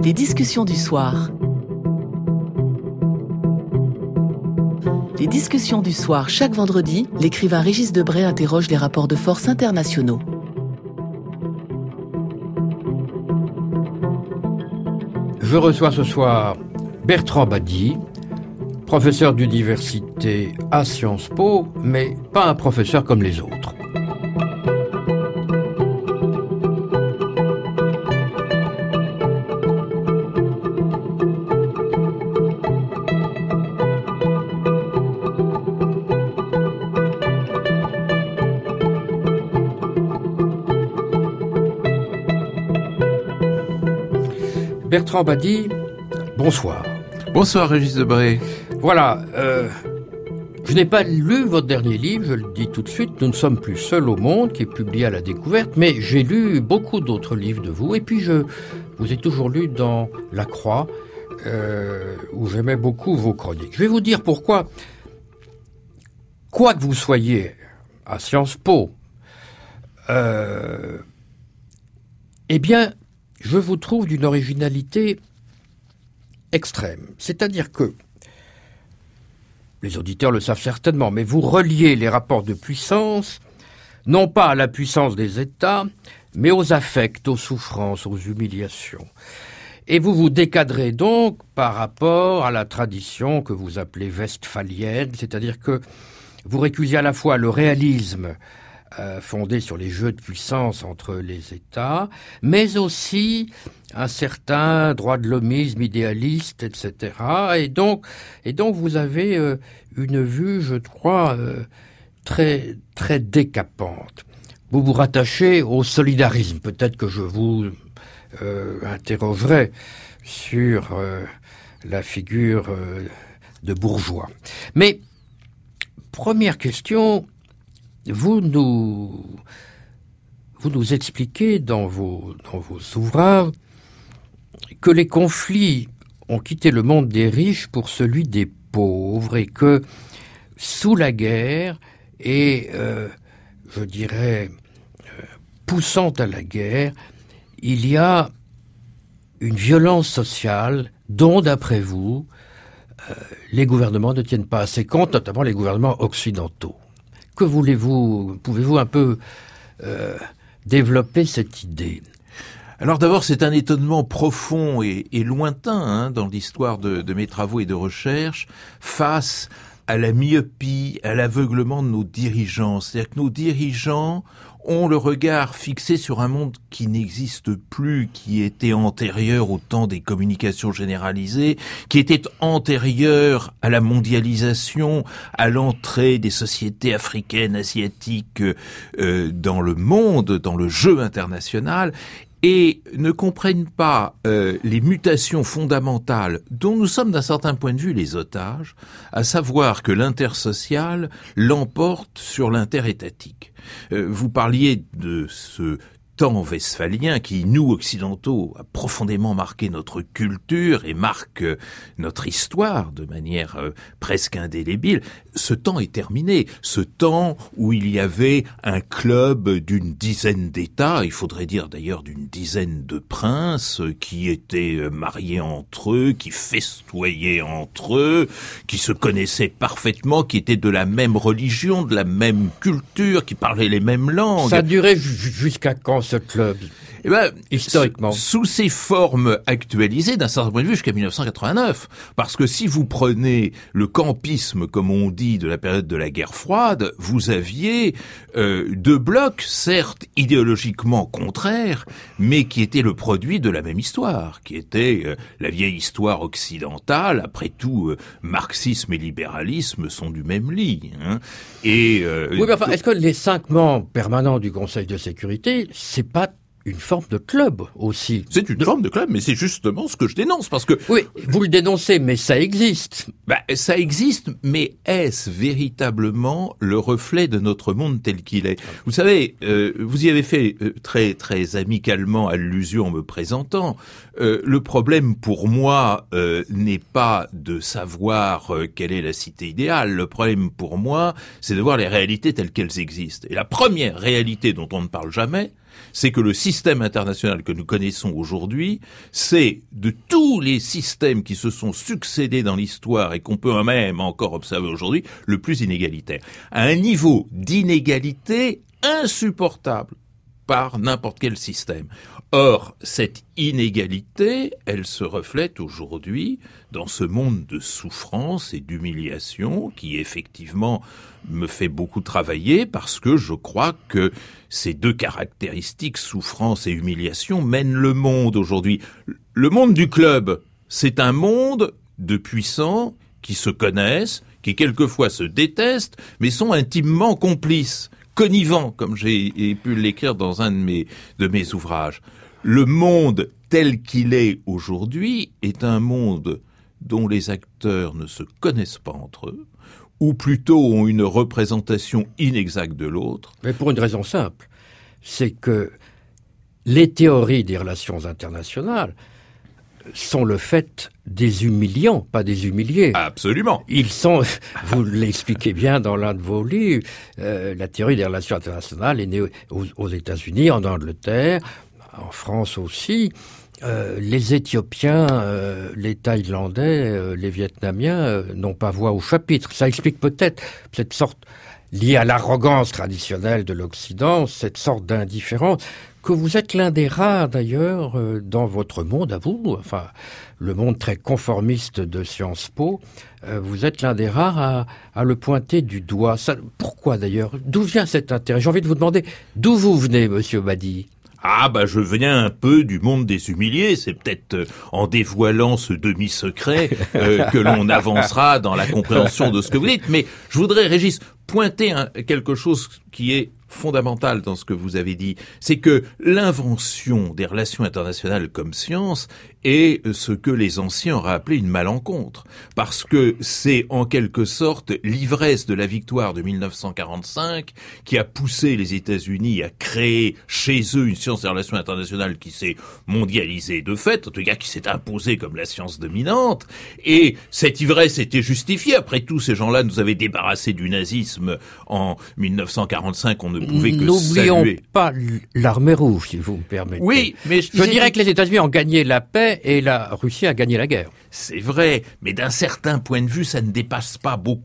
Les discussions du soir. Les discussions du soir, chaque vendredi, l'écrivain Régis Debray interroge les rapports de force internationaux. Je reçois ce soir Bertrand Badi, professeur d'université à Sciences Po, mais pas un professeur comme les autres. Bertrand Badi, bonsoir. Bonsoir Régis Debray. Voilà, je n'ai pas lu votre dernier livre, je le dis tout de suite, Nous ne sommes plus seuls au monde, qui est publié à La Découverte, mais j'ai lu beaucoup d'autres livres de vous, et puis je vous ai toujours lu dans La Croix, où j'aimais beaucoup vos chroniques. Je vais vous dire pourquoi, quoi que vous soyez à Sciences Po, eh bien, je vous trouve d'une originalité extrême. C'est-à-dire que, les auditeurs le savent certainement, mais vous reliez les rapports de puissance, non pas à la puissance des États, mais aux affects, aux souffrances, aux humiliations. Et vous vous décadrez donc par rapport à la tradition que vous appelez westphalienne, c'est-à-dire que vous récusez à la fois le réalisme fondé sur les jeux de puissance entre les États, mais aussi un certain droit de l'hommisme idéaliste, etc. Et donc vous avez une vue, je crois, très, très décapante. Vous vous rattachez au solidarisme. Peut-être que je vous interrogerai sur la figure de Bourgeois. Mais, première question, vous nous expliquez dans vos ouvrages que les conflits ont quitté le monde des riches pour celui des pauvres et que sous la guerre et je dirais poussant à la guerre, il y a une violence sociale dont, d'après vous, les gouvernements ne tiennent pas assez compte, notamment les gouvernements occidentaux. Que voulez-vous, pouvez-vous un peu développer cette idée ? Alors d'abord, c'est un étonnement profond et lointain dans l'histoire de mes travaux et de recherche face à la myopie, à l'aveuglement de nos dirigeants. C'est-à-dire que nos dirigeants ont le regard fixé sur un monde qui n'existe plus, qui était antérieur au temps des communications généralisées, qui était antérieur à la mondialisation, à l'entrée des sociétés africaines, asiatiques dans le monde, dans le jeu international, et ne comprennent pas les mutations fondamentales dont nous sommes d'un certain point de vue les otages, à savoir que l'intersocial l'emporte sur interétatique. Vous parliez de ce temps westphalien qui, nous, occidentaux, a profondément marqué notre culture et marque notre histoire de manière presque indélébile. Ce temps est terminé. Ce temps où il y avait un club d'une dizaine d'États, il faudrait dire d'ailleurs d'une dizaine de princes qui étaient mariés entre eux, qui festoyaient entre eux, qui se connaissaient parfaitement, qui étaient de la même religion, de la même culture, qui parlaient les mêmes langues. Ça a duré jusqu'à quand ce club ? Eh ben, historiquement. Sous ses formes actualisées, d'un certain point de vue, jusqu'à 1989. Parce que si vous prenez le campisme, comme on dit, de la période de la guerre froide, vous aviez deux blocs, certes idéologiquement contraires, mais qui étaient le produit de la même histoire, qui était la vieille histoire occidentale. Après tout, marxisme et libéralisme sont du même lit. Hein. Et oui, mais enfin, est-ce que les 5 membres permanents du Conseil de sécurité, c'est pas une forme de club aussi? C'est une forme de club, mais c'est justement ce que je dénonce, parce que... Oui, vous le dénoncez, mais ça existe. Ça existe, mais est-ce véritablement le reflet de notre monde tel qu'il est? Vous savez, vous y avez fait très très amicalement allusion en me présentant. Le problème pour moi n'est pas de savoir quelle est la cité idéale. Le problème pour moi, c'est de voir les réalités telles qu'elles existent. Et la première réalité dont on ne parle jamais, c'est que le système international que nous connaissons aujourd'hui, c'est de tous les systèmes qui se sont succédés dans l'histoire et qu'on peut même encore observer aujourd'hui, le plus inégalitaire. À un niveau d'inégalité insupportable par n'importe quel système. Or, cette inégalité, elle se reflète aujourd'hui dans ce monde de souffrance et d'humiliation qui, effectivement, me fait beaucoup travailler parce que je crois que ces deux caractéristiques, souffrance et humiliation, mènent le monde aujourd'hui. Le monde du club, c'est un monde de puissants qui se connaissent, qui quelquefois se détestent, mais sont intimement complices, connivants, comme j'ai pu l'écrire dans un de mes ouvrages. Le monde tel qu'il est aujourd'hui est un monde dont les acteurs ne se connaissent pas entre eux, ou plutôt ont une représentation inexacte de l'autre. Mais pour une raison simple, c'est que les théories des relations internationales sont le fait des humiliants, pas des humiliés. Absolument. Ils sont, vous l'expliquez bien dans l'un de vos livres, la théorie des relations internationales est née aux États-Unis, en Angleterre, en France aussi. Les Éthiopiens, les Thaïlandais, les Vietnamiens n'ont pas voix au chapitre. Ça explique peut-être cette sorte, liée à l'arrogance traditionnelle de l'Occident, cette sorte d'indifférence, que vous êtes l'un des rares d'ailleurs dans votre monde à vous, enfin le monde très conformiste de Sciences Po, vous êtes l'un des rares à le pointer du doigt. Ça, pourquoi d'ailleurs? D'où vient cet intérêt? J'ai envie de vous demander d'où vous venez, Monsieur Badi. Ah bah je viens un peu du monde des humiliés, c'est peut-être en dévoilant ce demi-secret que l'on avancera dans la compréhension de ce que vous dites, mais je voudrais, Régis, pointer quelque chose qui est fondamental dans ce que vous avez dit, c'est que l'invention des relations internationales comme science est ce que les anciens auraient appelé une malencontre, parce que c'est en quelque sorte l'ivresse de la victoire de 1945 qui a poussé les États-Unis à créer chez eux une science des relations internationales qui s'est mondialisée de fait, en tout cas qui s'est imposée comme la science dominante, et cette ivresse était justifiée. Après tout, ces gens-là nous avaient débarrassés du nazisme en 1945, on ne pouvait que saluer. N'oublions pas l'armée rouge, si vous me permettez. Oui, mais je dirais que les États-Unis ont gagné la paix et la Russie a gagné la guerre. C'est vrai, mais d'un certain point de vue, ça ne déplace pas beaucoup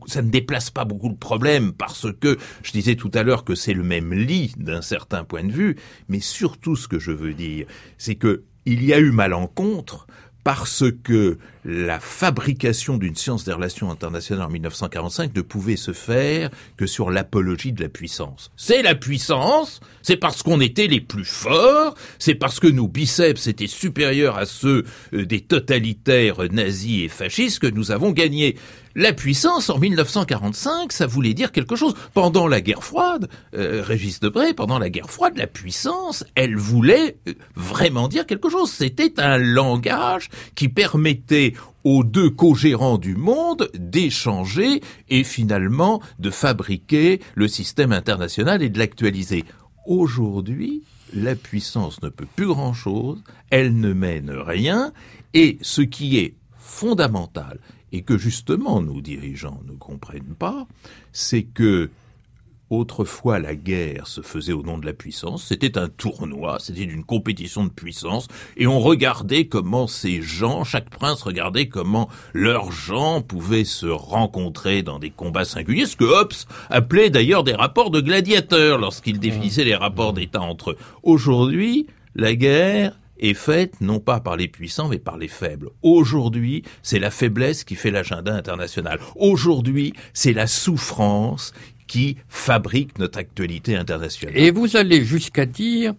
le problème, parce que, je disais tout à l'heure que c'est le même lit d'un certain point de vue, mais surtout ce que je veux dire, c'est que il y a eu malencontre, parce que la fabrication d'une science des relations internationales en 1945 ne pouvait se faire que sur l'apologie de la puissance. C'est la puissance, c'est parce qu'on était les plus forts, c'est parce que nos biceps étaient supérieurs à ceux des totalitaires nazis et fascistes que nous avons gagné. La puissance, en 1945, ça voulait dire quelque chose. Pendant la guerre froide, Régis Debray, pendant la guerre froide, la puissance, elle voulait vraiment dire quelque chose. C'était un langage qui permettait aux deux co-gérants du monde d'échanger et finalement de fabriquer le système international et de l'actualiser. Aujourd'hui, la puissance ne peut plus grand-chose, elle ne mène rien, et ce qui est fondamental, et que justement nos dirigeants ne comprennent pas, c'est que autrefois la guerre se faisait au nom de la puissance, c'était un tournoi, c'était une compétition de puissance, et on regardait comment ces gens, chaque prince regardait comment leurs gens pouvaient se rencontrer dans des combats singuliers, ce que Hobbes appelait d'ailleurs des rapports de gladiateurs lorsqu'il définissait les rapports d'État entre eux. Aujourd'hui, la guerre est faite non pas par les puissants mais par les faibles. Aujourd'hui, c'est la faiblesse qui fait l'agenda international. Aujourd'hui, c'est la souffrance qui fabrique notre actualité internationale. Et vous allez jusqu'à dire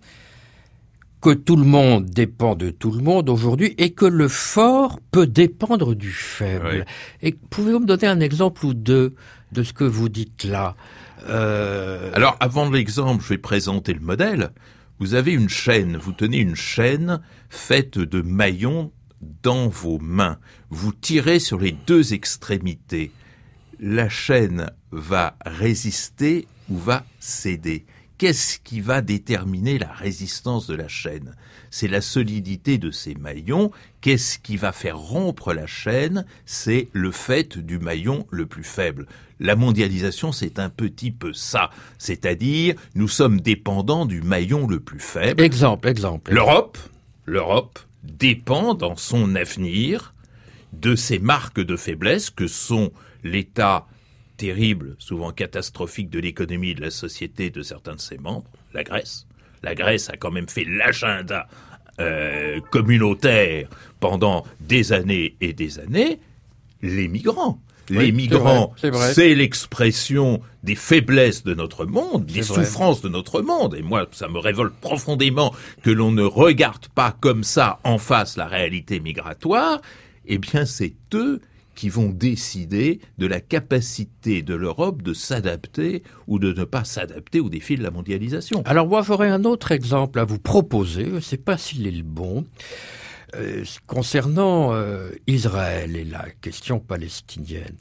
que tout le monde dépend de tout le monde aujourd'hui et que le fort peut dépendre du faible. Oui. Et pouvez-vous me donner un exemple ou deux de ce que vous dites là? Alors, avant l'exemple, je vais présenter le modèle. Vous avez une chaîne, vous tenez une chaîne faite de maillons dans vos mains. Vous tirez sur les deux extrémités. La chaîne va résister ou va céder. qu'est-ce qui va déterminer la résistance de la chaîne? C'est la solidité de ses maillons. Qu'est-ce qui va faire rompre la chaîne? C'est le fait du maillon le plus faible. La mondialisation, c'est un petit peu ça. C'est-à-dire, nous sommes dépendants du maillon le plus faible. Exemple. L'Europe dépend dans son avenir de ces marques de faiblesse que sont l'état terrible, souvent catastrophique de l'économie et de la société de certains de ses membres, la Grèce. La Grèce a quand même fait l'agenda communautaire pendant des années et des années. Les migrants. Les migrants, c'est l'expression des faiblesses de notre monde, des souffrances de notre monde. Et moi, ça me révolte profondément que l'on ne regarde pas comme ça en face la réalité migratoire. Eh bien, c'est eux qui vont décider de la capacité de l'Europe de s'adapter ou de ne pas s'adapter aux défis de la mondialisation. Alors moi, j'aurais un autre exemple à vous proposer. Je ne sais pas s'il est le bon. Concernant Israël et la question palestinienne,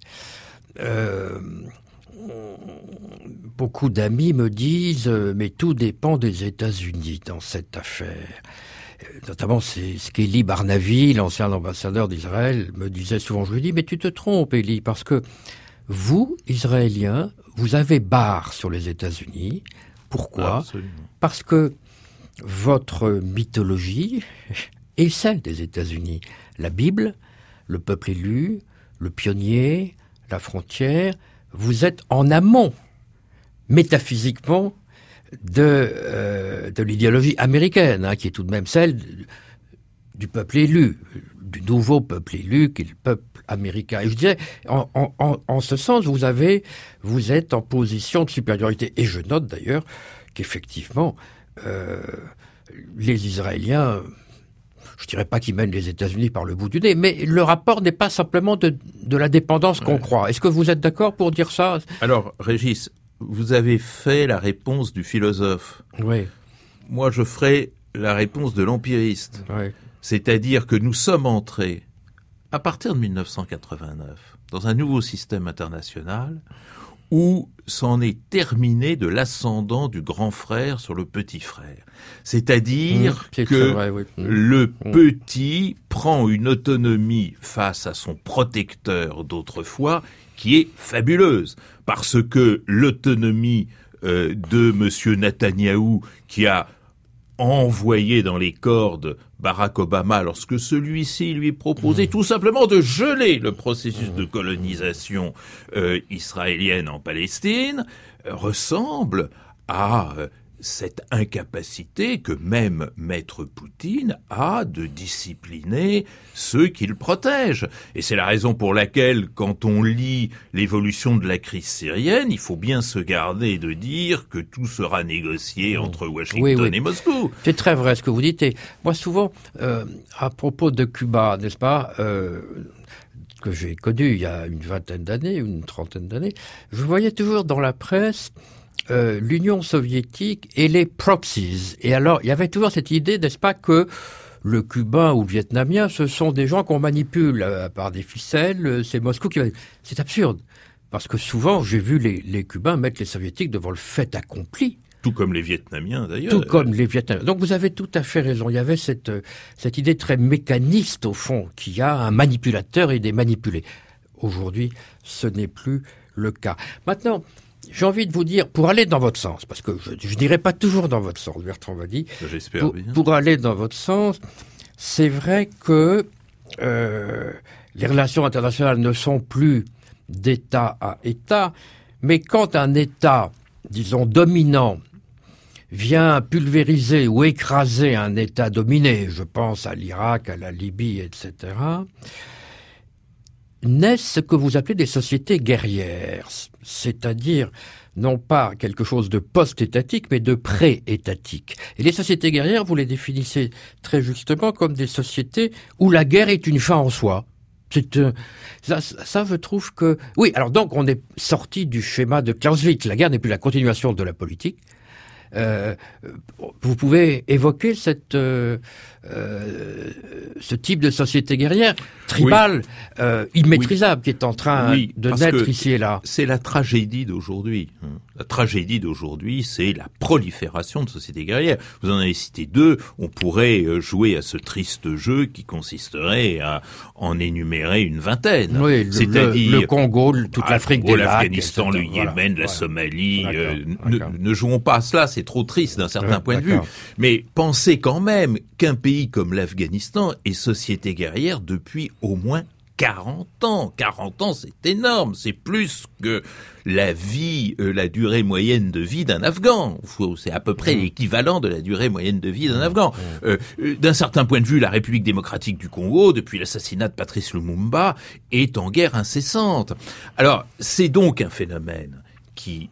beaucoup d'amis me disent mais tout dépend des États-Unis dans cette affaire. Notamment, c'est ce qu'Élie Barnavi, l'ancien ambassadeur d'Israël, me disait souvent. Je lui dis mais tu te trompes, Élie, parce que vous, Israéliens, vous avez barre sur les États-Unis. Pourquoi ? Absolument. Parce que votre mythologie et celle des États-Unis. La Bible, le peuple élu, le pionnier, la frontière, vous êtes en amont, métaphysiquement, de l'idéologie américaine, qui est tout de même celle du peuple élu, du nouveau peuple élu, qui est le peuple américain. Et je disais, en ce sens, vous êtes en position de supériorité. Et je note d'ailleurs qu'effectivement, les Israéliens... Je dirais pas qu'ils mènent les États-Unis par le bout du nez, mais le rapport n'est pas simplement de la dépendance qu'on croit. Est-ce que vous êtes d'accord pour dire ça ? Alors, Régis, vous avez fait la réponse du philosophe. Oui. Moi, je ferai la réponse de l'empiriste. Oui. C'est-à-dire que nous sommes entrés, à partir de 1989, dans un nouveau système international où s'en est terminé de l'ascendant du grand frère sur le petit frère. C'est-à-dire que le petit prend une autonomie face à son protecteur d'autrefois qui est fabuleuse. Parce que l'autonomie de monsieur Netanyahou qui a envoyé dans les cordes Barack Obama lorsque celui-ci lui proposait tout simplement de geler le processus de colonisation israélienne en Palestine, ressemble à cette incapacité que même Maître Poutine a de discipliner ceux qu'il protège. Et c'est la raison pour laquelle, quand on lit l'évolution de la crise syrienne, il faut bien se garder de dire que tout sera négocié entre Washington et Moscou. C'est très vrai ce que vous dites. Et moi, souvent, à propos de Cuba, n'est-ce pas, que j'ai connu il y a une vingtaine d'années, une trentaine d'années, je voyais toujours dans la presse l'Union soviétique et les proxies. Et alors, il y avait toujours cette idée, n'est-ce pas, que le Cubain ou le Vietnamien, ce sont des gens qu'on manipule par des ficelles, c'est Moscou qui va... C'est absurde. Parce que souvent, j'ai vu les Cubains mettre les Soviétiques devant le fait accompli. Tout comme les Vietnamiens, d'ailleurs. Tout comme les Vietnamiens. Donc vous avez tout à fait raison. Il y avait cette idée très mécaniste, au fond, qu'il y a un manipulateur et des manipulés. Aujourd'hui, ce n'est plus le cas. Maintenant, j'ai envie de vous dire, pour aller dans votre sens, parce que je n'irai pas toujours dans votre sens, Bertrand Wadi. J'espère bien. Pour aller dans votre sens, c'est vrai que les relations internationales ne sont plus d'État à État, mais quand un État, disons, dominant, vient pulvériser ou écraser un État dominé, je pense à l'Irak, à la Libye, etc., naissent ce que vous appelez des sociétés guerrières, c'est-à-dire non pas quelque chose de post-étatique, mais de pré-étatique. Et les sociétés guerrières, vous les définissez très justement comme des sociétés où la guerre est une fin en soi. Ça, je trouve que... Oui, alors donc on est sorti du schéma de Clausewitz. La guerre n'est plus la continuation de la politique. Vous pouvez évoquer ce type de société guerrière tribale, immaîtrisable, qui est en train de naître ici et là. C'est la tragédie d'aujourd'hui. La tragédie d'aujourd'hui, c'est la prolifération de sociétés guerrières. Vous en avez cité deux. On pourrait jouer à ce triste jeu qui consisterait à en énumérer une vingtaine. Oui, c'est-à-dire le Congo, toute l'Afrique des lacs, l'Afghanistan, le Yémen, la Somalie. Ne jouons pas à cela, c'est trop triste d'un certain point de vue. Mais pensez quand même qu'un pays comme l'Afghanistan est société guerrière depuis au moins 40 ans. 40 ans, c'est énorme. C'est plus que la durée moyenne de vie d'un Afghan. C'est à peu près l'équivalent de la durée moyenne de vie d'un Afghan. D'un certain point de vue, la République démocratique du Congo, depuis l'assassinat de Patrice Lumumba, est en guerre incessante. Alors, c'est donc un phénomène qui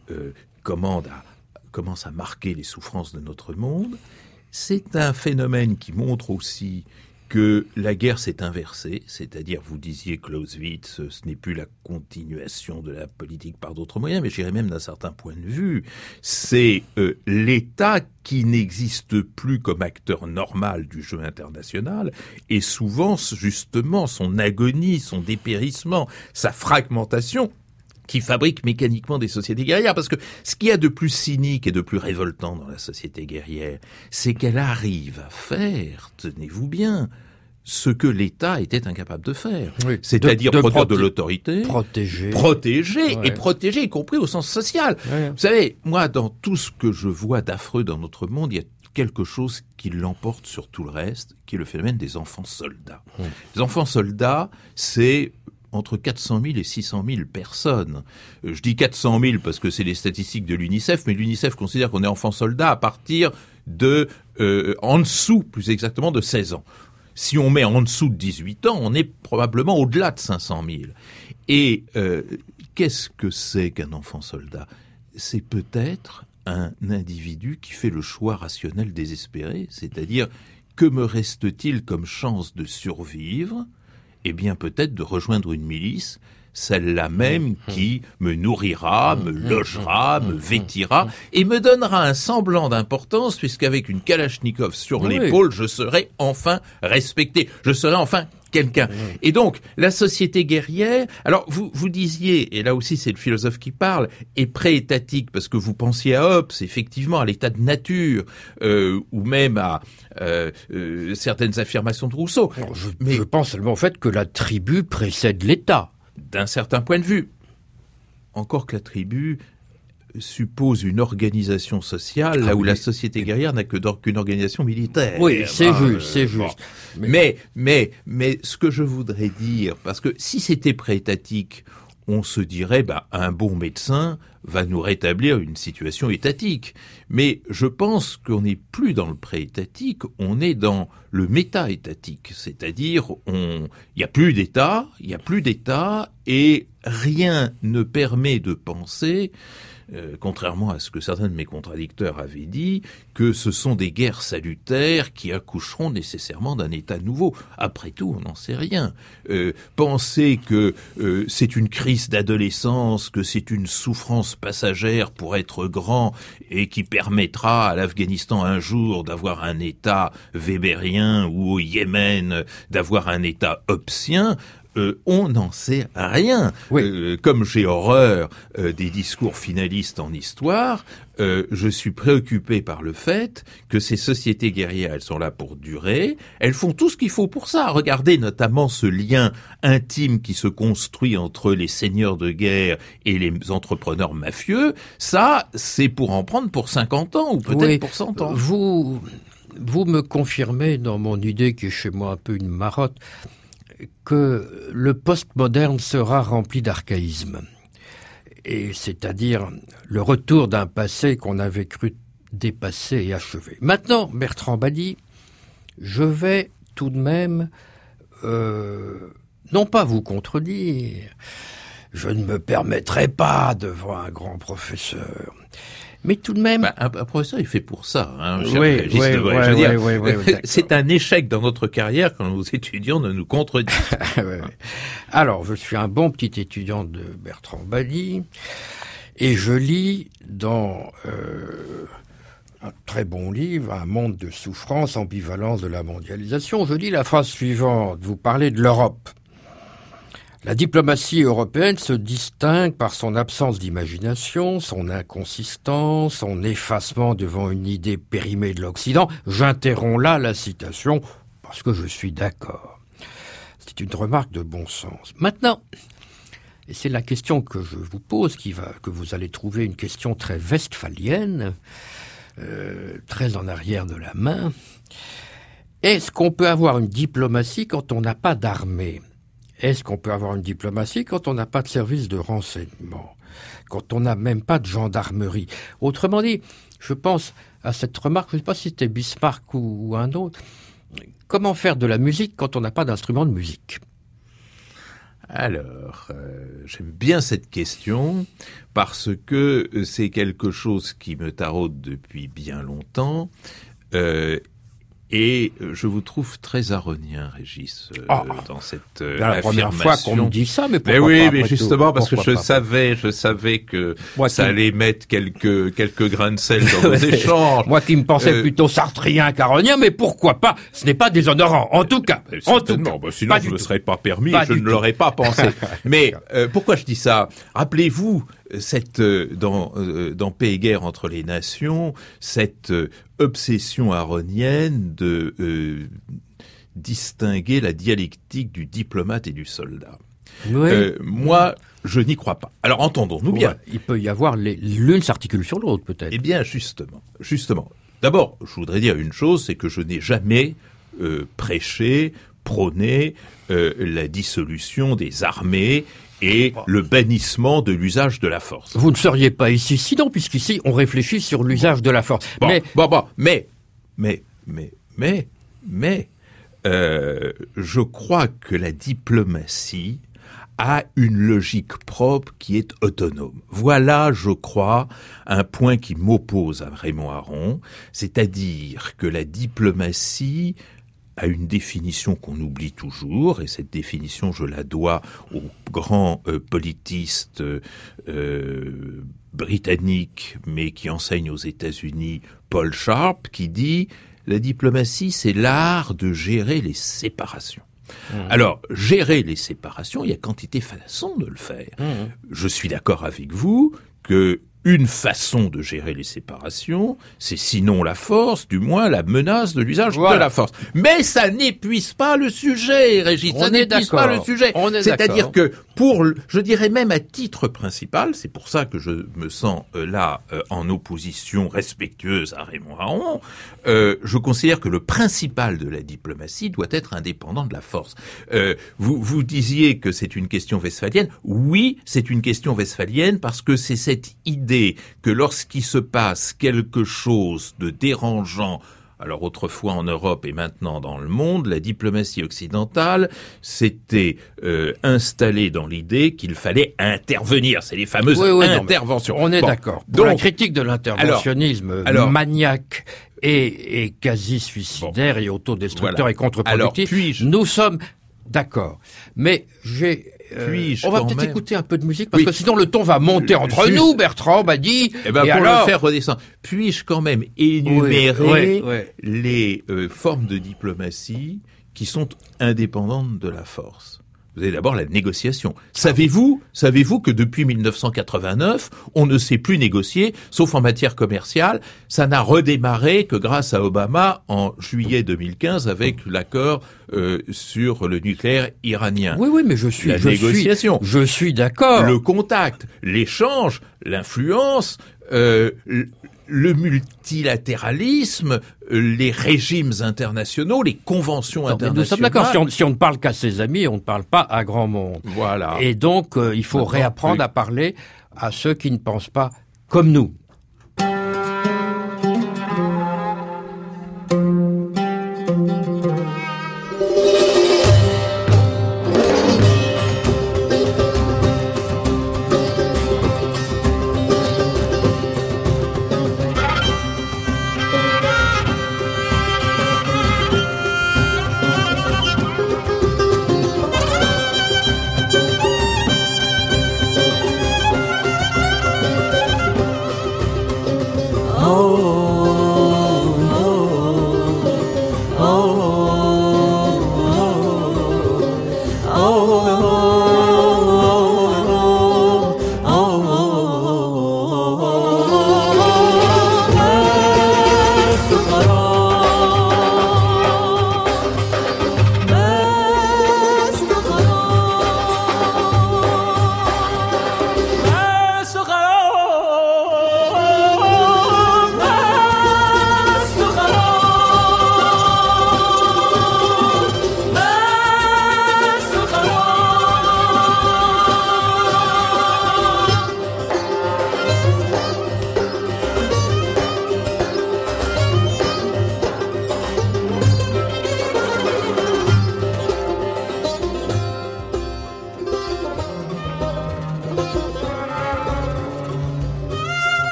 commence à marquer les souffrances de notre monde. C'est un phénomène qui montre aussi que la guerre s'est inversée, c'est-à-dire, vous disiez Clausewitz, ce n'est plus la continuation de la politique par d'autres moyens, mais j'irais même d'un certain point de vue, c'est l'État qui n'existe plus comme acteur normal du jeu international, et souvent, justement, son agonie, son dépérissement, sa fragmentation, qui fabrique mécaniquement des sociétés guerrières. Parce que ce qu'il y a de plus cynique et de plus révoltant dans la société guerrière, c'est qu'elle arrive à faire, tenez-vous bien, ce que l'État était incapable de faire. Oui, c'est-à-dire produire de l'autorité, protéger, ouais. Et protéger, y compris au sens social. Ouais. Vous savez, moi, dans tout ce que je vois d'affreux dans notre monde, il y a quelque chose qui l'emporte sur tout le reste, qui est le phénomène des enfants soldats. Les enfants soldats, c'est entre 400 000 et 600 000 personnes. Je dis 400 000 parce que c'est les statistiques de l'UNICEF, mais l'UNICEF considère qu'on est enfant soldat à partir de, en dessous, plus exactement, de 16 ans. Si on met en dessous de 18 ans, on est probablement au-delà de 500 000. Et qu'est-ce que c'est qu'un enfant soldat ? C'est peut-être un individu qui fait le choix rationnel désespéré, c'est-à-dire que me reste-t-il comme chance de survivre ? Eh bien, peut-être de rejoindre une milice, celle-là même qui me nourrira, me logera, me vêtira et me donnera un semblant d'importance puisqu'avec une Kalachnikov sur l'épaule, je serai enfin respecté, je serai enfin quelqu'un. Et donc, la société guerrière, alors vous disiez, et là aussi c'est le philosophe qui parle, est pré-étatique, parce que vous pensiez à Hobbes, effectivement, à l'état de nature, ou même à certaines affirmations de Rousseau. Alors, je pense seulement au fait que la tribu précède l'État. D'un certain point de vue. Encore que la tribu suppose une organisation sociale, là où la société guerrière n'a qu'une organisation militaire. Oui, c'est juste. Bon. Mais ce que je voudrais dire, parce que si c'était pré-étatique, on se dirait, un bon médecin va nous rétablir une situation étatique. Mais je pense qu'on n'est plus dans le pré-étatique, on est dans le méta-étatique. C'est-à-dire, il n'y a plus d'État, et rien ne permet de penser, contrairement à ce que certains de mes contradicteurs avaient dit, que ce sont des guerres salutaires qui accoucheront nécessairement d'un État nouveau. Après tout, on n'en sait rien. Penser que c'est une crise d'adolescence, que c'est une souffrance passagère pour être grand et qui permettra à l'Afghanistan un jour d'avoir un État weberien ou au Yémen d'avoir un État hobbesien, on n'en sait rien. Oui. Comme j'ai horreur des discours finalistes en histoire, je suis préoccupé par le fait que ces sociétés guerrières, elles sont là pour durer, elles font tout ce qu'il faut pour ça. Regardez notamment ce lien intime qui se construit entre les seigneurs de guerre et les entrepreneurs mafieux. Ça, c'est pour en prendre pour 50 ans ou peut-être pour 100 ans. Vous me confirmez dans mon idée qui est chez moi un peu une marotte, que le postmoderne sera rempli d'archaïsme. Et c'est-à-dire le retour d'un passé qu'on avait cru dépassé et achevé. Maintenant, Bertrand Badi, je vais tout de même, non pas vous contredire, je ne me permettrai pas devant un grand professeur, mais tout de même... un professeur, il fait pour ça. C'est un échec dans notre carrière quand nos étudiants ne nous contredisent. Alors, je suis un bon petit étudiant de Bertrand Badi, et je lis dans un très bon livre, Un monde de souffrance, ambivalence de la mondialisation, je lis la phrase suivante, vous parlez de l'Europe. La diplomatie européenne se distingue par son absence d'imagination, son inconsistance, son effacement devant une idée périmée de l'Occident. J'interromps là la citation parce que je suis d'accord. C'est une remarque de bon sens. Maintenant, et c'est la question que je vous pose, que vous allez trouver une question très westphalienne, très en arrière de la main. Est-ce qu'on peut avoir une diplomatie quand on n'a pas d'armée ? Est-ce qu'on peut avoir une diplomatie quand on n'a pas de service de renseignement ? Quand on n'a même pas de gendarmerie ? Autrement dit, je pense à cette remarque, je ne sais pas si c'était Bismarck ou un autre. Comment faire de la musique quand on n'a pas d'instrument de musique ? Alors, j'aime bien cette question parce que c'est quelque chose qui me taraude depuis bien longtemps. Et je vous trouve très aronien, Régis, dans cette la affirmation. Première fois qu'on me dit ça, mais pourquoi mais oui, pas, mais justement, parce que je pas. savais que ça allait mettre quelques grains de sel dans vos échanges. Moi qui me pensais plutôt sartrien qu'aronien, mais pourquoi pas ? Ce n'est pas déshonorant, en tout cas. Sinon, je ne me serais pas permis, je ne l'aurais pas pensé. Mais pourquoi je dis ça ? Rappelez-vous, dans Paix et guerre entre les nations, cette obsession aronienne de distinguer la dialectique du diplomate et du soldat. Oui. Moi, je n'y crois pas. Alors entendons-nous bien. Ouais, il peut y avoir l'une s'articule sur l'autre, peut-être. Eh bien, justement. D'abord, je voudrais dire une chose, c'est que je n'ai jamais prôné la dissolution des armées et le bannissement de l'usage de la force. Vous ne seriez pas ici sinon, puisqu'ici on réfléchit sur l'usage de la force. Mais, je crois que la diplomatie a une logique propre qui est autonome. Voilà, je crois, un point qui m'oppose à Raymond Aron, c'est-à-dire que la diplomatie a une définition qu'on oublie toujours, et cette définition, je la dois au grand politiste britannique, mais qui enseigne aux États-Unis, Paul Sharp, qui dit « La diplomatie, c'est l'art de gérer les séparations ». Alors, gérer les séparations, il y a quantité de façons de le faire. Je suis d'accord avec vous que une façon de gérer les séparations, c'est sinon la force, du moins la menace de l'usage de la force. Mais ça n'épuise pas le sujet, Régis, ça n'épuise pas le sujet. C'est-à-dire que je dirais même à titre principal, c'est pour ça que je me sens là en opposition respectueuse à Raymond Aron, je considère que le principal de la diplomatie doit être indépendant de la force. Vous disiez que c'est une question westphalienne. Oui, c'est une question westphalienne parce que c'est cette idée que lorsqu'il se passe quelque chose de dérangeant, alors autrefois en Europe et maintenant dans le monde, la diplomatie occidentale s'était installée dans l'idée qu'il fallait intervenir. C'est les fameuses interventions. On est d'accord. Pour la critique de l'interventionnisme maniaque et quasi suicidaire et autodestructeur et contre-productif, nous sommes d'accord. Mais on va peut-être écouter un peu de musique, parce que sinon le ton va monter entre nous, Bertrand m'a dit. Pour le faire redescendre, puis-je quand même énumérer les formes de diplomatie qui sont indépendantes de la force ? Vous avez d'abord la négociation. Savez-vous que depuis 1989, on ne sait plus négocier, sauf en matière commerciale. Ça n'a redémarré que grâce à Obama en juillet 2015 avec l'accord sur le nucléaire iranien. Oui, mais je suis d'accord. Le contact, l'échange, l'influence, le multilatéralisme, les régimes internationaux, les conventions internationales. Nous sommes d'accord, si on ne parle qu'à ses amis, on ne parle pas à grand monde. Voilà. Et donc, il faut réapprendre à parler à ceux qui ne pensent pas comme nous.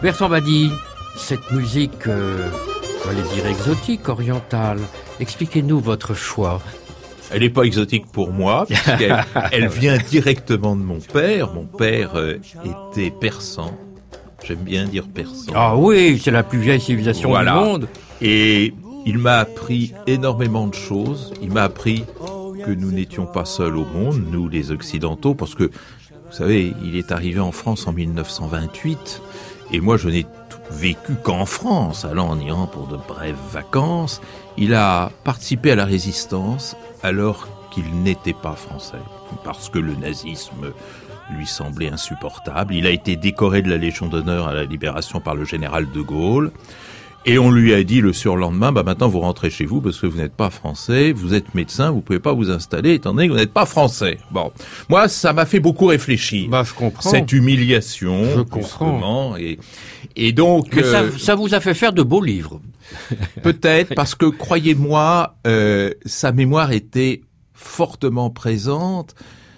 Bertrand Badi, cette musique, j'allais dire exotique, orientale, expliquez-nous votre choix. Elle n'est pas exotique pour moi, puisqu'elle elle vient directement de mon père. Mon père était persan. J'aime bien dire persan. Ah oui, c'est la plus vieille civilisation du monde. Et il m'a appris énormément de choses. Il m'a appris que nous n'étions pas seuls au monde, nous les Occidentaux, parce que, vous savez, il est arrivé en France en 1928, et moi je n'ai vécu qu'en France, allant en Iran pour de brèves vacances. Il a participé à la résistance alors qu'il n'était pas français, parce que le nazisme lui semblait insupportable. Il a été décoré de la Légion d'honneur à la Libération par le général de Gaulle. Et on lui a dit le surlendemain, maintenant vous rentrez chez vous parce que vous n'êtes pas français, vous êtes médecin, vous pouvez pas vous installer étant donné que vous n'êtes pas français. Bon, moi ça m'a fait beaucoup réfléchir. Je comprends. Cette humiliation, je comprends. Et donc, mais ça vous a fait faire de beaux livres. Peut-être parce que croyez-moi, sa mémoire était fortement présente.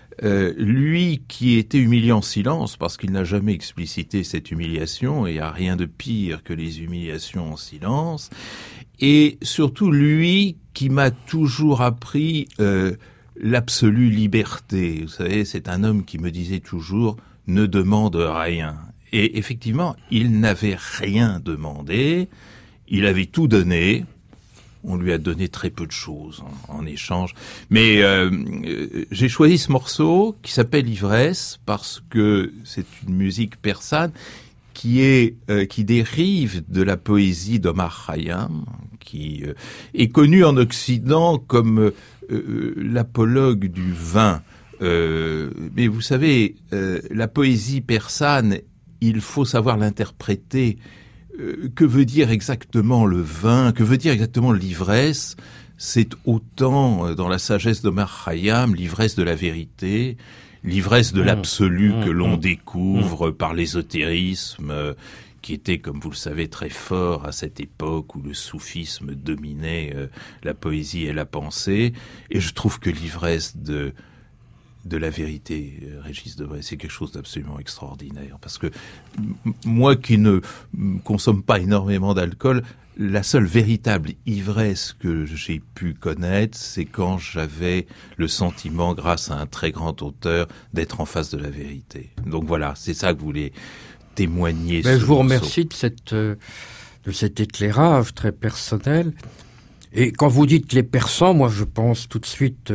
Lui qui était humilié en silence, parce qu'il n'a jamais explicité cette humiliation, et il n'y a rien de pire que les humiliations en silence, et surtout lui qui m'a toujours appris l'absolue liberté. Vous savez, c'est un homme qui me disait toujours « ne demande rien ». Et effectivement, il n'avait rien demandé, il avait tout donné. On lui a donné très peu de choses en échange. Mais j'ai choisi ce morceau qui s'appelle Ivresse parce que c'est une musique persane qui dérive de la poésie d'Omar Khayyam, qui est connu en Occident comme l'apologue du vin. Mais vous savez, la poésie persane, il faut savoir l'interpréter. Que veut dire exactement le vin? Que veut dire exactement l'ivresse? C'est autant, dans la sagesse d'Omar Khayyam, l'ivresse de la vérité, l'ivresse de l'absolu que l'on découvre par l'ésotérisme, qui était, comme vous le savez, très fort à cette époque où le soufisme dominait la poésie et la pensée. Et je trouve que l'ivresse de la vérité, Régis Debray, c'est quelque chose d'absolument extraordinaire. Parce que moi qui ne consomme pas énormément d'alcool, la seule véritable ivresse que j'ai pu connaître, c'est quand j'avais le sentiment, grâce à un très grand auteur, d'être en face de la vérité. Donc voilà, c'est ça que vous voulez témoigner. Je vous remercie de cet éclairage très personnel. Et quand vous dites les Persans, moi je pense tout de suite...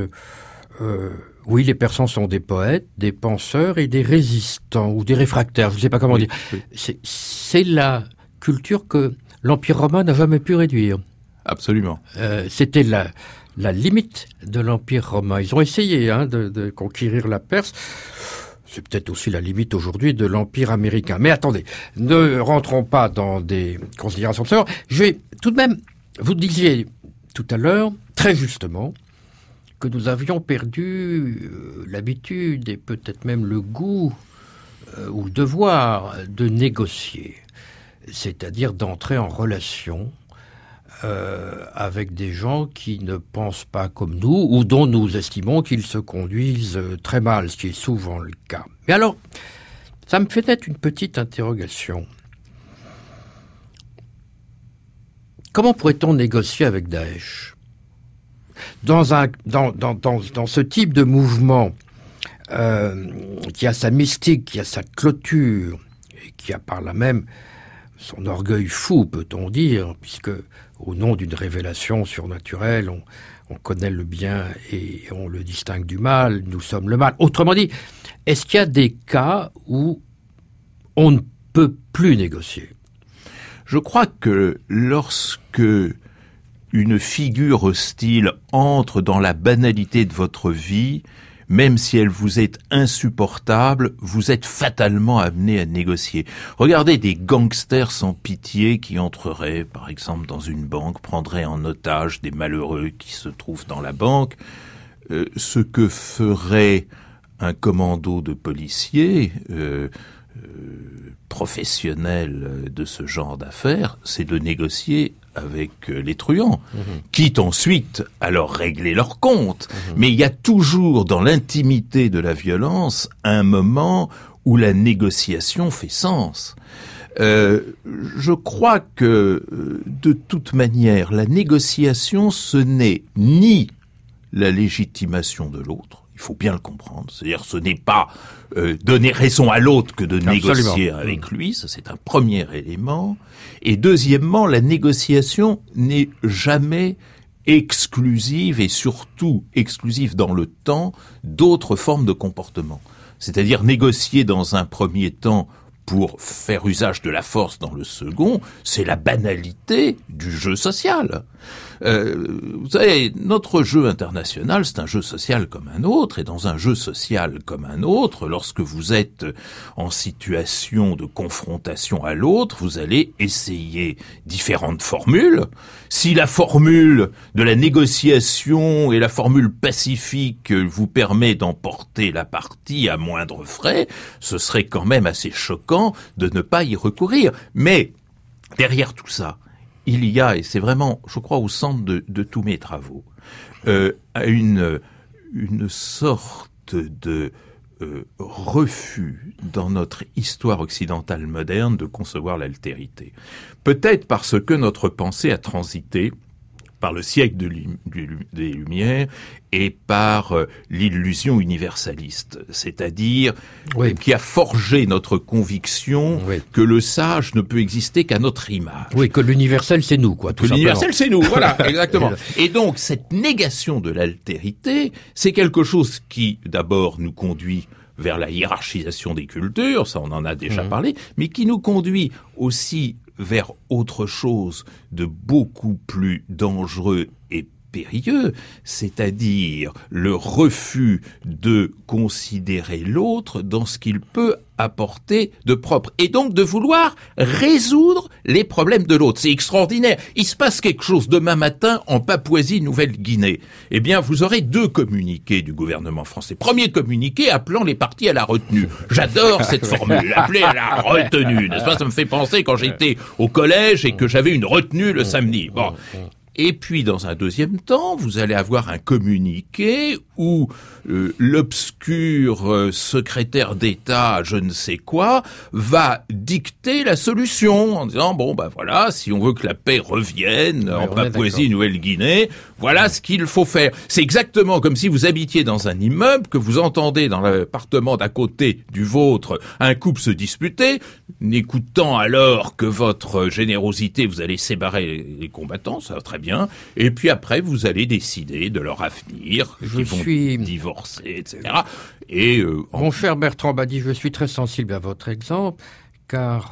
oui, les Persans sont des poètes, des penseurs et des résistants ou des réfractaires, je ne sais pas comment dire. Oui. C'est la culture que l'Empire romain n'a jamais pu réduire. Absolument. C'était la limite de l'Empire romain. Ils ont essayé de conquérir la Perse. C'est peut-être aussi la limite aujourd'hui de l'Empire américain. Mais attendez, ne rentrons pas dans des considérations de ce genre. Je vais tout de même, vous disiez tout à l'heure, très justement, que nous avions perdu l'habitude et peut-être même le goût ou le devoir de négocier, c'est-à-dire d'entrer en relation avec des gens qui ne pensent pas comme nous ou dont nous estimons qu'ils se conduisent très mal, ce qui est souvent le cas. Mais alors, ça me fait naître une petite interrogation. Comment pourrait-on négocier avec Daesh ? Dans ce type de mouvement qui a sa mystique, qui a sa clôture, et qui a par là même son orgueil fou, peut-on dire, puisque au nom d'une révélation surnaturelle, on connaît le bien et on le distingue du mal, nous sommes le mal. Autrement dit, est-ce qu'il y a des cas où on ne peut plus négocier ? Je crois que lorsque une figure hostile entre dans la banalité de votre vie, même si elle vous est insupportable, vous êtes fatalement amené à négocier. Regardez des gangsters sans pitié qui entreraient, par exemple, dans une banque, prendraient en otage des malheureux qui se trouvent dans la banque. Ce que ferait un commando de policiers professionnels de ce genre d'affaires, c'est de négocier avec les truands, quitte ensuite à leur régler leur compte. Mais il y a toujours dans l'intimité de la violence un moment où la négociation fait sens. Je crois que, de toute manière, la négociation, ce n'est ni la légitimation de l'autre, il faut bien le comprendre, c'est-à-dire ce n'est pas donner raison à l'autre que de négocier avec lui, ça c'est un premier élément, et deuxièmement, la négociation n'est jamais exclusive, et surtout exclusive dans le temps, d'autres formes de comportement. C'est-à-dire négocier dans un premier temps pour faire usage de la force dans le second, c'est la banalité du jeu social. Vous savez, notre jeu international, c'est un jeu social comme un autre, et dans un jeu social comme un autre, lorsque vous êtes en situation de confrontation à l'autre, vous allez essayer différentes formules. Si la formule de la négociation et la formule pacifique vous permet d'emporter la partie à moindre frais, ce serait quand même assez choquant de ne pas y recourir. Mais derrière tout ça, il y a, et c'est vraiment, je crois, au centre de tous mes travaux, une sorte de refus dans notre histoire occidentale moderne de concevoir l'altérité. Peut-être parce que notre pensée a transité par le siècle des Lumières et par l'illusion universaliste, c'est-à-dire qui a forgé notre conviction que le sage ne peut exister qu'à notre image. Oui, que l'universel c'est nous, quoi. Que l'universel c'est nous, voilà, exactement. Et donc cette négation de l'altérité, c'est quelque chose qui d'abord nous conduit vers la hiérarchisation des cultures, ça on en a déjà parlé, mais qui nous conduit aussi vers autre chose de beaucoup plus dangereux et périlleux, c'est-à-dire le refus de considérer l'autre dans ce qu'il peut apporter de propre, et donc de vouloir résoudre les problèmes de l'autre. C'est extraordinaire. Il se passe quelque chose demain matin en Papouasie-Nouvelle-Guinée. Eh bien, vous aurez 2 communiqués du gouvernement français. Premier communiqué appelant les partis à la retenue. J'adore cette formule, appeler à la retenue, n'est-ce pas? Ça me fait penser quand j'étais au collège et que j'avais une retenue le samedi. Bon. Et puis, dans un deuxième temps, vous allez avoir un communiqué où l'obscur secrétaire d'État, je ne sais quoi, va dicter la solution en disant, bon, ben voilà, si on veut que la paix revienne en Papouasie-Nouvelle-Guinée, voilà ce qu'il faut faire. C'est exactement comme si vous habitiez dans un immeuble, que vous entendez dans l'appartement d'à côté du vôtre un couple se disputer, n'écoutant alors que votre générosité, vous allez séparer les combattants, ça va très bien, et puis après vous allez décider de leur avenir, qu'ils vont divorcer, etc. Et mon cher Bertrand Badi, je suis très sensible à votre exemple, car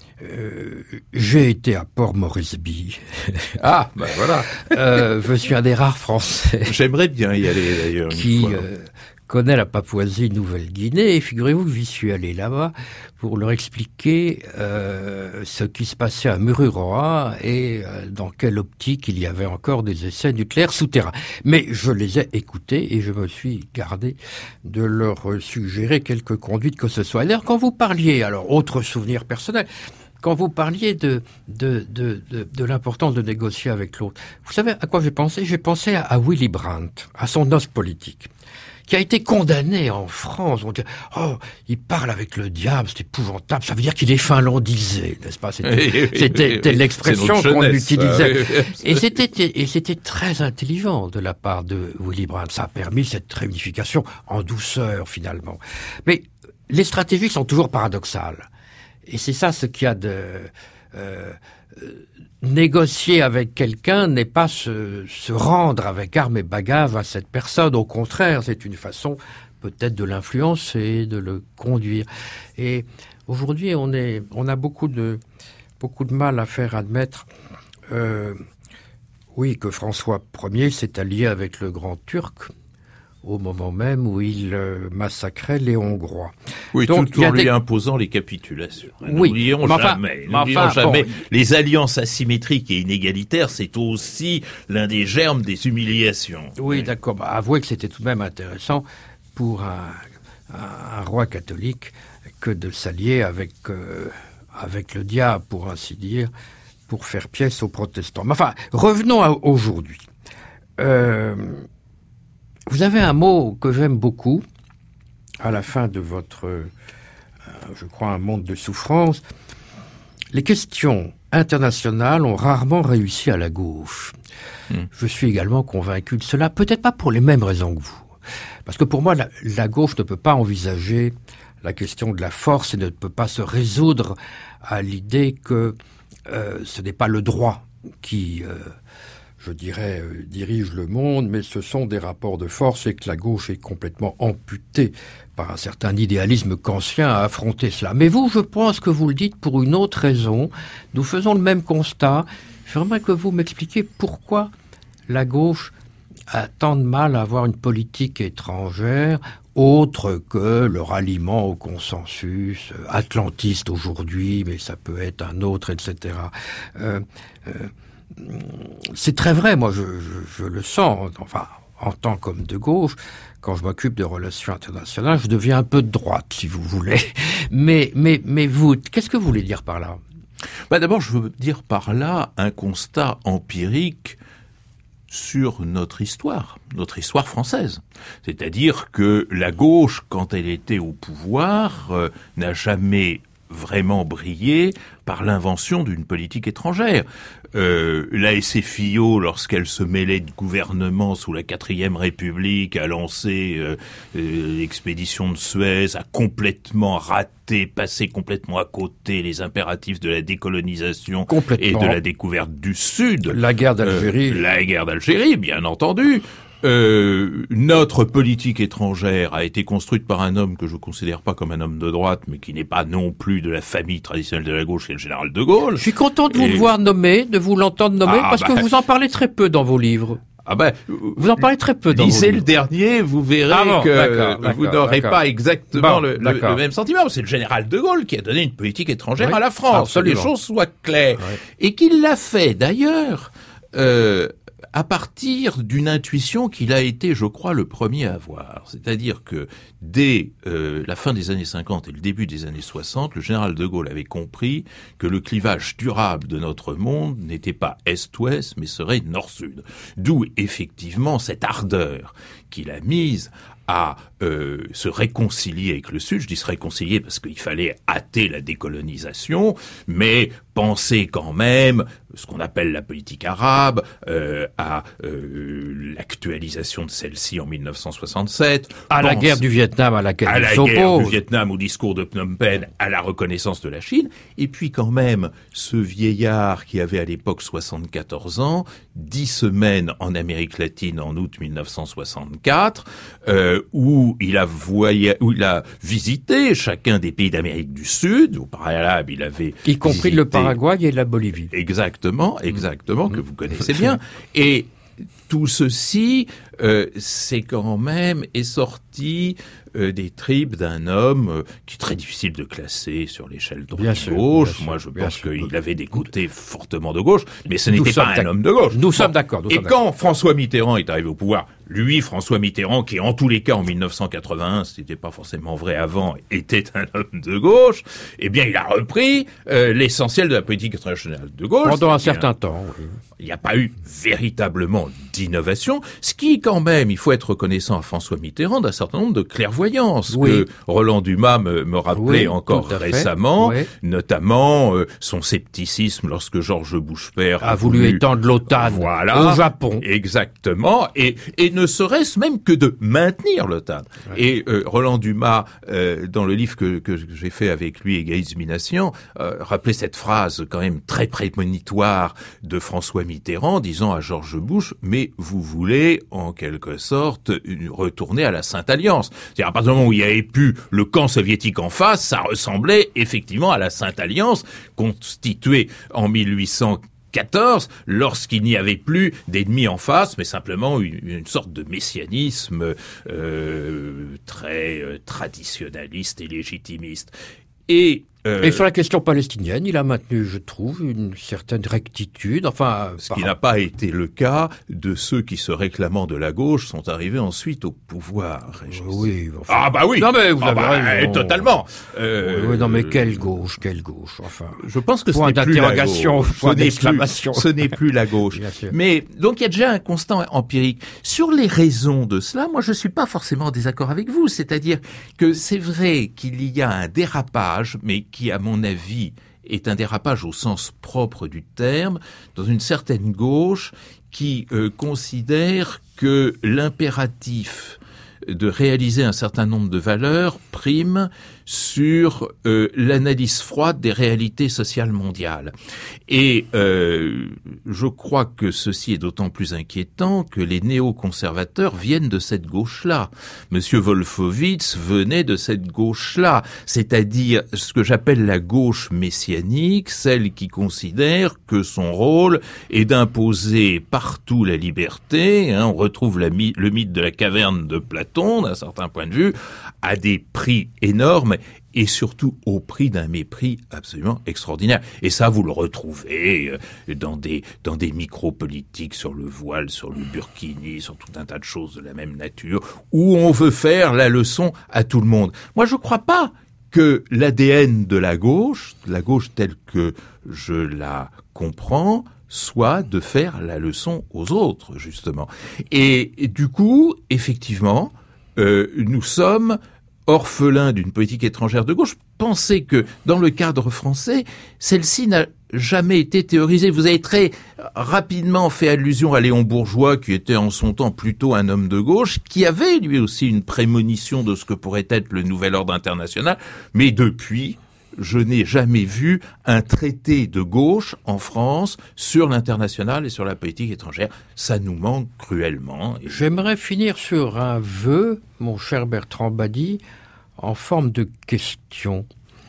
j'ai été à Port Moresby. Ah, ben voilà. Je suis un des rares Français. J'aimerais bien y aller d'ailleurs. Qui connaît la Papouasie-Nouvelle-Guinée, et figurez-vous que j'y suis allé là-bas pour leur expliquer ce qui se passait à Mururoa et dans quelle optique il y avait encore des essais nucléaires souterrains. Mais je les ai écoutés et je me suis gardé de leur suggérer quelque conduite que ce soit. Et d'ailleurs, quand vous parliez, alors autre souvenir personnel, quand vous parliez de l'importance de négocier avec l'autre, vous savez à quoi j'ai pensé? J'ai pensé à Willy Brandt, à son os politique, qui a été condamné en France. On dit, oh, il parle avec le diable, c'est épouvantable. Ça veut dire qu'il est finlandisé, n'est-ce pas? C'était l'expression qu'on utilisait. Et c'était très intelligent de la part de Willy Brandt. Ça a permis cette réunification en douceur, finalement. Mais les stratégies sont toujours paradoxales. Et c'est ça ce qu'il y a de... négocier avec quelqu'un n'est pas se rendre avec armes et bagages à cette personne. Au contraire, c'est une façon peut-être de l'influencer, de le conduire. Et aujourd'hui, on a beaucoup de mal à faire admettre, que François Ier s'est allié avec le Grand Turc au moment même où il massacrait les Hongrois. Oui, donc, tout en lui imposant les capitulations. N'oublions jamais. Les alliances asymétriques et inégalitaires, c'est aussi l'un des germes des humiliations. Oui, d'accord. Avouez que c'était tout de même intéressant pour un roi catholique que de s'allier avec le diable, pour ainsi dire, pour faire pièce aux protestants. Mais enfin, revenons à aujourd'hui. Vous avez un mot que j'aime beaucoup, à la fin de votre, je crois, un monde de souffrance. les questions internationales ont rarement réussi à la gauche. Je suis également convaincu de cela, peut-être pas pour les mêmes raisons que vous. Parce que pour moi, la gauche ne peut pas envisager la question de la force et ne peut pas se résoudre à l'idée que ce n'est pas le droit qui, je dirais, dirige le monde, mais ce sont des rapports de force et que la gauche est complètement amputée par un certain idéalisme kantien à affronter cela. Mais vous, je pense que vous le dites pour une autre raison. Nous faisons le même constat. J'aimerais que vous m'expliquiez pourquoi la gauche a tant de mal à avoir une politique étrangère autre que le ralliement au consensus atlantiste aujourd'hui, mais ça peut être un autre, etc. C'est très vrai, moi je le sens, enfin en tant qu'homme de gauche, quand je m'occupe de relations internationales, je deviens un peu de droite, si vous voulez. Mais vous, qu'est-ce que vous voulez dire par là ? D'abord, je veux dire par là un constat empirique sur notre histoire française. C'est-à-dire que la gauche, quand elle était au pouvoir, n'a jamais vraiment brillé par l'invention d'une politique étrangère. La SFIO, lorsqu'elle se mêlait de gouvernement sous la 4e République, a lancé l'expédition de Suez, a complètement raté, passé complètement à côté les impératifs de la décolonisation et de la découverte du Sud. La guerre d'Algérie. La guerre d'Algérie, bien entendu. Notre politique étrangère a été construite par un homme que je considère pas comme un homme de droite, mais qui n'est pas non plus de la famille traditionnelle de la gauche, qui est le général de Gaulle. Je suis content de vous voir nommer, de vous l'entendre nommer, parce que vous en parlez très peu dans vos livres. Vous en parlez très peu dans vos livres. Lisez le dernier, vous verrez que vous n'aurez pas exactement le même sentiment. C'est le général de Gaulle qui a donné une politique étrangère à la France. Absolument. Que les choses soient claires. Ouais. Et qu'il l'a fait d'ailleurs à partir d'une intuition qu'il a été, je crois, le premier à avoir. C'est-à-dire que dès la fin des années 50 et le début des années 60, le général de Gaulle avait compris que le clivage durable de notre monde n'était pas Est-Ouest, mais serait Nord-Sud. D'où, effectivement, cette ardeur qu'il a mise à se réconcilier avec le Sud. Je dis se réconcilier parce qu'il fallait hâter la décolonisation, mais penser quand même ce qu'on appelle la politique arabe, à l'actualisation de celle-ci en 1967. À la guerre du Vietnam à laquelle il s'oppose. À la guerre du Vietnam, au discours de Phnom Penh, à la reconnaissance de la Chine. Et puis quand même, ce vieillard qui avait à l'époque 74 ans, 10 semaines en Amérique latine en août 1964, où il a visité chacun des pays d'Amérique du Sud. Au préalable, il avait y compris le Paraguay et la Bolivie. Exactement, que vous connaissez bien. Et tout ceci, c'est quand même est sorti des tripes d'un homme qui est très difficile de classer sur l'échelle de gauche. Moi, je pense qu'il avait des côtés fortement de gauche, mais ce n'était pas un homme de gauche. Nous sommes d'accord. Quand François Mitterrand est arrivé au pouvoir, lui, François Mitterrand, qui en tous les cas en 1981, ce n'était pas forcément vrai avant, était un homme de gauche, eh bien, il a repris l'essentiel de la politique internationale de gauche. Pendant un certain temps. Oui. Il n'y a pas eu véritablement d'innovation, ce qui, quand même, il faut être reconnaissant à François Mitterrand d'un certain nombre de clairvoyances que Roland Dumas me rappelait encore récemment, notamment son scepticisme lorsque Georges Bush père a voulu étendre l'OTAN au Japon. Exactement, et ne serait-ce même que de maintenir l'OTAN. Ouais. Et Roland Dumas, dans le livre que j'ai fait avec lui, Égaïsme Nation, rappelait cette phrase quand même très prémonitoire de François Mitterrand disant à George Bush, mais vous voulez en quelque sorte retourner à la Sainte Alliance. C'est-à-dire à partir du moment où il y avait plus le camp soviétique en face, ça ressemblait effectivement à la Sainte Alliance constituée en 1814, lorsqu'il n'y avait plus d'ennemis en face, mais simplement une sorte de messianisme très traditionnaliste et légitimiste. Et sur la question palestinienne, il a maintenu, je trouve, une certaine rectitude. Ce qui n'a pas été le cas de ceux qui, se réclamant de la gauche, sont arrivés ensuite au pouvoir. Oui. Oui. Non mais vous avez raison. Totalement. Oui, non mais quelle gauche. Je pense que point ce n'est plus la gauche. Point d'exclamation. Ce n'est plus la gauche. Mais donc il y a déjà un constat empirique sur les raisons de cela. Moi, je suis pas forcément en désaccord avec vous. C'est-à-dire que c'est vrai qu'il y a un dérapage, mais qui, à mon avis, est un dérapage au sens propre du terme, dans une certaine gauche qui considère que l'impératif de réaliser un certain nombre de valeurs prime sur l'analyse froide des réalités sociales mondiales. Et je crois que ceci est d'autant plus inquiétant que les néoconservateurs viennent de cette gauche-là. Monsieur Wolfowitz venait de cette gauche-là, c'est-à-dire ce que j'appelle la gauche messianique, celle qui considère que son rôle est d'imposer partout la liberté. On retrouve le mythe de la caverne de Platon, d'un certain point de vue, à des prix énormes, et surtout au prix d'un mépris absolument extraordinaire. Et ça, vous le retrouvez dans des micro-politiques sur le voile, sur le burkini, sur tout un tas de choses de la même nature, où on veut faire la leçon à tout le monde. Moi, je crois pas que l'ADN de la gauche telle que je la comprends, soit de faire la leçon aux autres, justement. Et du coup, effectivement, nous sommes orphelin d'une politique étrangère de gauche. Pensez que, dans le cadre français, celle-ci n'a jamais été théorisée. Vous avez très rapidement fait allusion à Léon Bourgeois, qui était en son temps plutôt un homme de gauche, qui avait lui aussi une prémonition de ce que pourrait être le nouvel ordre international, mais depuis, je n'ai jamais vu un traité de gauche en France sur l'international et sur la politique étrangère. Ça nous manque cruellement. J'aimerais finir sur un vœu, mon cher Bertrand Badi, en forme de question.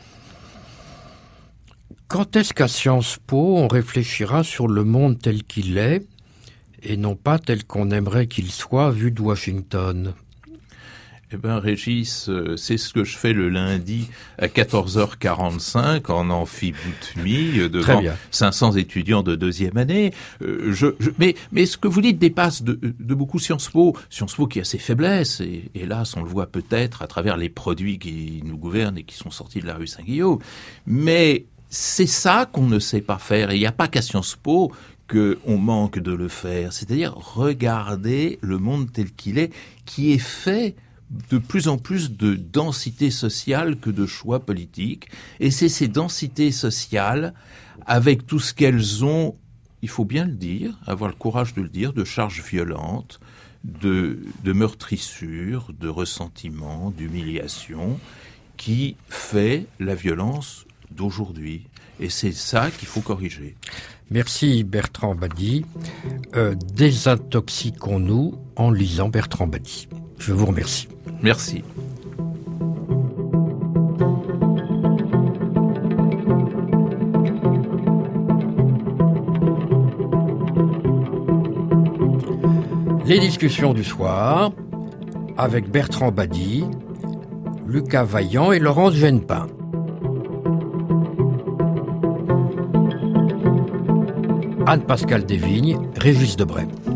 Quand est-ce qu'à Sciences Po, on réfléchira sur le monde tel qu'il est, et non pas tel qu'on aimerait qu'il soit vu de Washington ? Eh ben, Régis, c'est ce que je fais le lundi à 14h45 en amphi-boutmi devant 500 étudiants de deuxième année. Mais ce que vous dites dépasse de beaucoup Sciences Po. Sciences Po qui a ses faiblesses, et hélas, on le voit peut-être à travers les produits qui nous gouvernent et qui sont sortis de la rue Saint-Guillaume. Mais c'est ça qu'on ne sait pas faire. Et il n'y a pas qu'à Sciences Po qu'on manque de le faire. C'est-à-dire regarder le monde tel qu'il est, qui est fait de plus en plus de densité sociale que de choix politiques. Et c'est ces densités sociales, avec tout ce qu'elles ont, il faut bien le dire, avoir le courage de le dire, de charges violentes, de meurtrissures, de ressentiments, d'humiliation, qui fait la violence d'aujourd'hui. Et c'est ça qu'il faut corriger. Merci Bertrand Badi. Désintoxiquons-nous en lisant Bertrand Badi. Je vous remercie. Merci. Les discussions du soir avec Bertrand Badi, Lucas Vaillant et Laurence Genepin. Anne-Pascale Desvignes, Régis Debray.